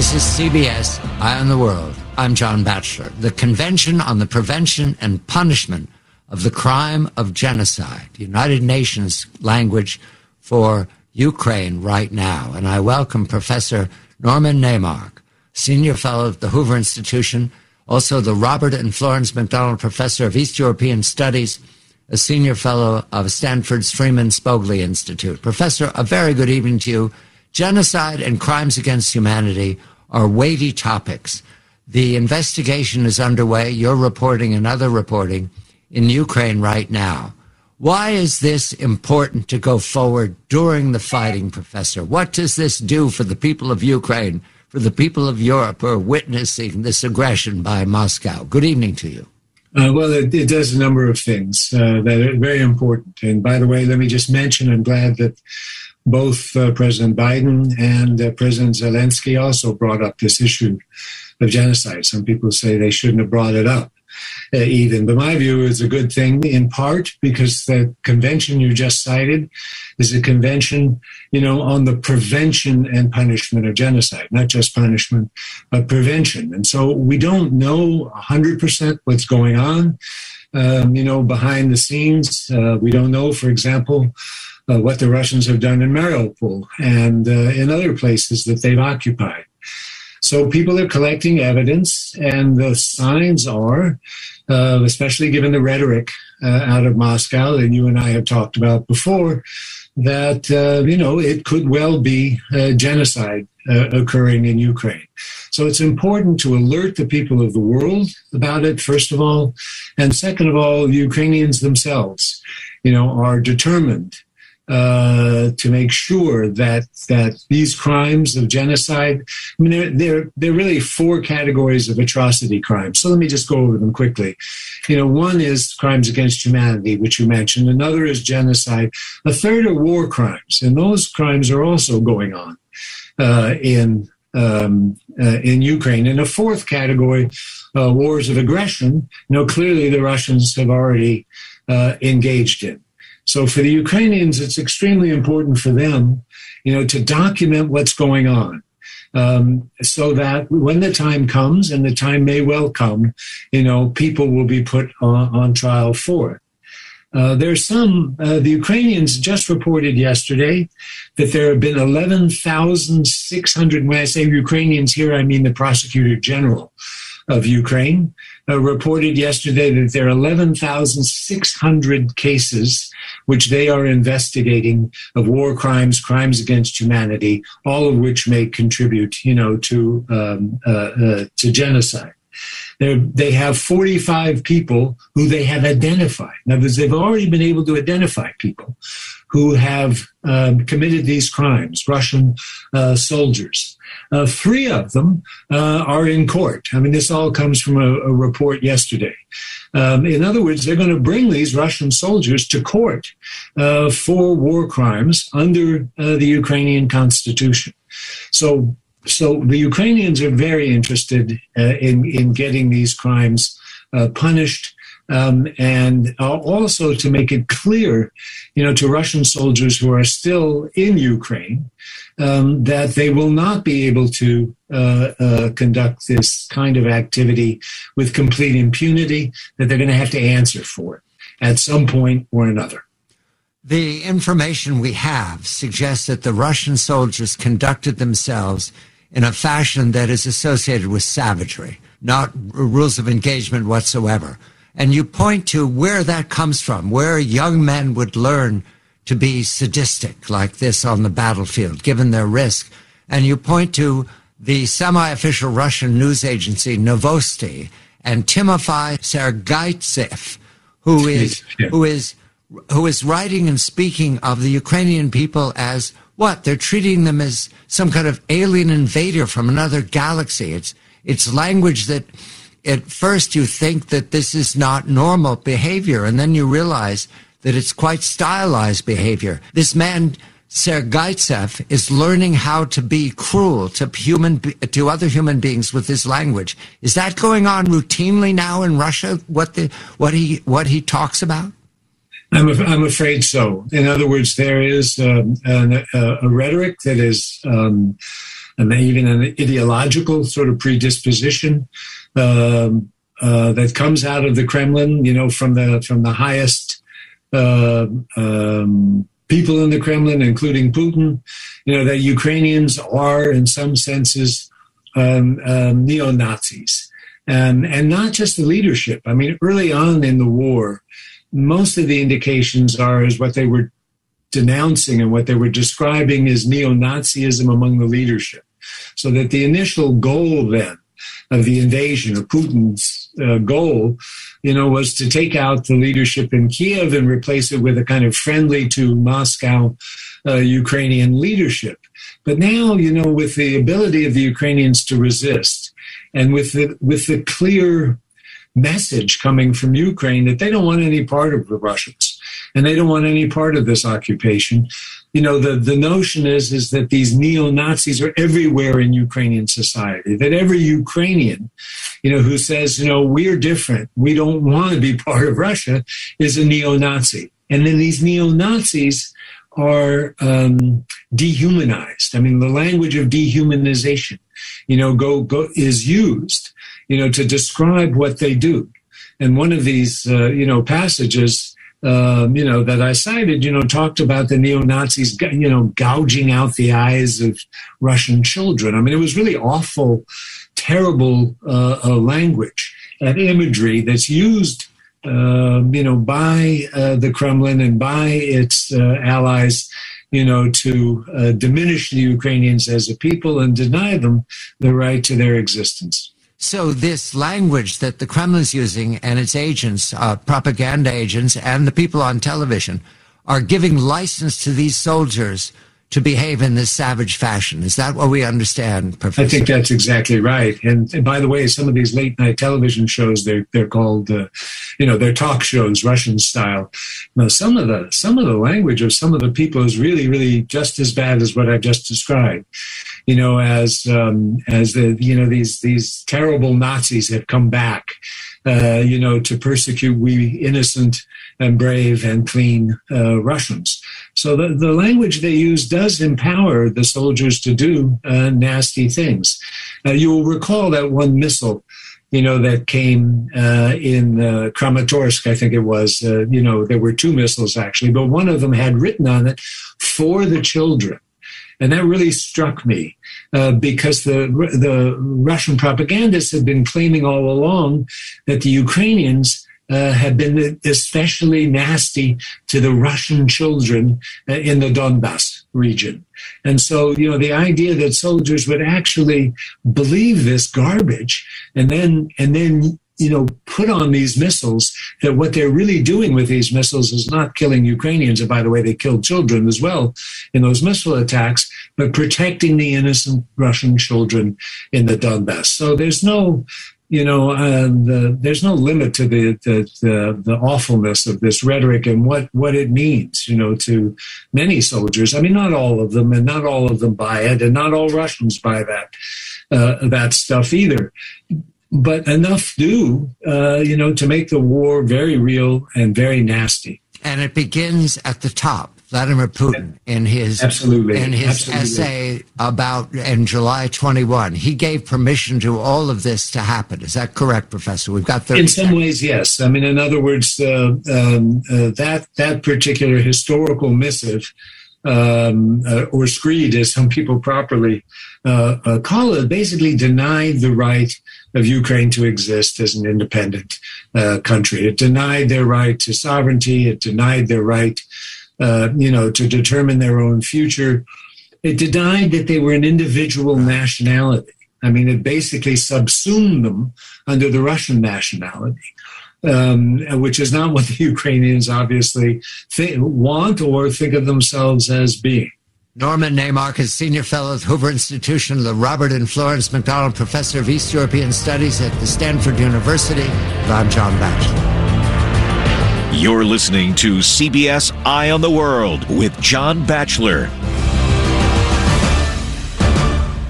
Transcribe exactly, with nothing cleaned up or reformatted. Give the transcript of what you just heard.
This is C B S Eye on the World. I'm John Batchelor. The Convention on the Prevention and Punishment of the Crime of Genocide, United Nations language for Ukraine right now. And I welcome Professor Norman Naimark, Senior Fellow at the Hoover Institution, also the Robert and Florence MacDonald Professor of East European Studies, a Senior Fellow of Stanford's Freeman Spogli Institute. Professor, a very good evening to you. Genocide and crimes against humanity are weighty topics. The investigation is underway. You're reporting and other reporting in Ukraine right now. Why is this important to go forward during the fighting, Professor? What does this do for the people of Ukraine, for the people of Europe who are witnessing this aggression by Moscow? Good evening to you. Uh, well, it, it does a number of things uh, that are very important. And by the way, let me just mention, I'm glad that both uh, President Biden and uh, President Zelensky also brought up this issue of genocide. Some people say they shouldn't have brought it up uh, even. But my view is a good thing, in part because the convention you just cited is a convention, you know, on the prevention and punishment of genocide, not just punishment, but prevention. And so we don't know one hundred percent what's going on, um, you know, behind the scenes. Uh, we don't know, for example, Uh, what the Russians have done in Mariupol and uh, in other places that they've occupied. So people are collecting evidence, and the signs are, uh, especially given the rhetoric uh, out of Moscow that you and I have talked about before, that, uh, you know, it could well be uh, genocide uh, occurring in Ukraine. So it's important to alert the people of the world about it, first of all. And second of all, the Ukrainians themselves, you know, are determined Uh, to make sure that that these crimes of genocide, I mean, they're, they're, they're really four categories of atrocity crimes. So let me just go over them quickly. You know, one is crimes against humanity, which you mentioned. Another is genocide. A third are war crimes, and those crimes are also going on uh, in um, uh, in Ukraine. And a fourth category, uh, wars of aggression, you know, clearly the Russians have already uh, engaged in. So for the Ukrainians, it's extremely important for them, you know, to document what's going on, um, so that when the time comes, and the time may well come, you know, people will be put on, on trial for it. Uh, there's some, uh, the Ukrainians just reported yesterday that there have been eleven thousand six hundred, when I say Ukrainians here, I mean the Prosecutor General of Ukraine, uh, reported yesterday that there are eleven thousand six hundred cases which they are investigating of war crimes, crimes against humanity, all of which may contribute, you know, to um, uh, uh, to genocide. They're, they have forty-five people who they have identified. In other words, they've already been able to identify people who have um, committed these crimes, Russian uh, soldiers. Uh, three of them uh, are in court. I mean, this all comes from a, a report yesterday. Um, in other words, they're going to bring these Russian soldiers to court uh, for war crimes under uh, the Ukrainian constitution. So, so the Ukrainians are very interested uh, in, in getting these crimes uh, punished. Um, and uh, also to make it clear, you know, to Russian soldiers who are still in Ukraine, um, that they will not be able to uh, uh, conduct this kind of activity with complete impunity, that they're going to have to answer for it at some point or another. The information we have suggests that the Russian soldiers conducted themselves in a fashion that is associated with savagery, not rules of engagement whatsoever. And you point to where that comes from, where young men would learn to be sadistic like this on the battlefield, given their risk. And you point to the semi-official Russian news agency Novosti and Timofey Sergaitsev, who is yeah. who is who is writing and speaking of the Ukrainian people as what? They're treating them as some kind of alien invader from another galaxy. It's it's language that at first you think that this is not normal behavior, and then you realize that it's quite stylized behavior. This man, Sergaitsev, is learning how to be cruel to human to other human beings with his language. Is that going on routinely now in Russia, what the what he what he talks about? I'm, I'm afraid so. In other words, there is um, an, a, a rhetoric that is um, and even an ideological sort of predisposition um, uh, that comes out of the Kremlin, you know, from the from the highest uh, um, people in the Kremlin, including Putin, you know, that Ukrainians are, in some senses, um, um, neo-Nazis. And, and not just the leadership. I mean, early on in the war, most of the indications are is what they were denouncing and what they were describing as neo-Nazism among the leadership. So that the initial goal then of the invasion, of Putin's uh, goal, you know, was to take out the leadership in Kiev and replace it with a kind of friendly to Moscow uh, Ukrainian leadership. But now, you know, with the ability of the Ukrainians to resist, and with the with the clear message coming from Ukraine that they don't want any part of the Russians and they don't want any part of this occupation, you know, the, the notion is, is that these neo-Nazis are everywhere in Ukrainian society, that every Ukrainian, you know, who says, you know, we're different, we don't want to be part of Russia, is a neo-Nazi. And then these neo-Nazis are um, dehumanized. I mean, the language of dehumanization, you know, go go is used, you know, to describe what they do. And one of these, uh, you know, passages, um, you know, that I cited, you know, talked about the neo-Nazis, you know, gouging out the eyes of Russian children. I mean, it was really awful, terrible uh, uh, language and imagery that's used Uh, you know, by uh, the Kremlin and by its uh, allies, you know, to uh, diminish the Ukrainians as a people and deny them the right to their existence. So this language that the Kremlin's using and its agents, uh, propaganda agents, and the people on television are giving license to these soldiers to behave in this savage fashion. Is that what we understand, Professor? I think that's exactly right. And, and by the way, some of these late night television shows, they're, they're called, uh, you know, they're talk shows, Russian style. Now, some of the, some of the language of some of the people is really, really just as bad as what I've just described. You know, as, um, as the, you know, these, these terrible Nazis have come back, uh, you know, to persecute we innocent and brave and clean uh, Russians. So the, the language they use does empower the soldiers to do uh, nasty things. Uh, you will recall that one missile, you know, that came uh, in uh, Kramatorsk, I think it was. Uh, you know, there were two missiles actually, but one of them had written on it, "For the children." And that really struck me uh, because the the Russian propagandists had been claiming all along that the Ukrainians Uh, had been especially nasty to the Russian children uh, in the Donbass region. And so, you know, the idea that soldiers would actually believe this garbage and then, and then, you know, put on these missiles, that what they're really doing with these missiles is not killing Ukrainians. And by the way, they killed children as well in those missile attacks, but protecting the innocent Russian children in the Donbass. So there's no, You know, uh, the, there's no limit to the, the the the awfulness of this rhetoric and what, what it means, you know, to many soldiers. I mean, not all of them, and not all of them buy it, and not all Russians buy that uh, that stuff either. But enough do, uh, you know, to make the war very real and very nasty. And it begins at the top. Vladimir Putin, in his Absolutely. in his Absolutely. essay about in July twenty-one, he gave permission to all of this to happen. Is that correct, Professor? We've got thirty In some seconds. ways, yes. I mean, in other words, uh, um, uh, that that particular historical missive, um, uh, or screed, as some people properly uh, uh, call it, basically denied the right of Ukraine to exist as an independent uh, country. It denied their right to sovereignty. It denied their right, uh, you know, to determine their own future. It denied that they were an individual nationality. I mean, it basically subsumed them under the Russian nationality, um, which is not what the Ukrainians obviously th- want or think of themselves as being. Norman Naimark is Senior Fellow at Hoover Institution, the Robert and Florence McDonald Professor of East European Studies at the Stanford University. I'm John Batchelor. You're listening to C B S Eye on the World with John Batchelor.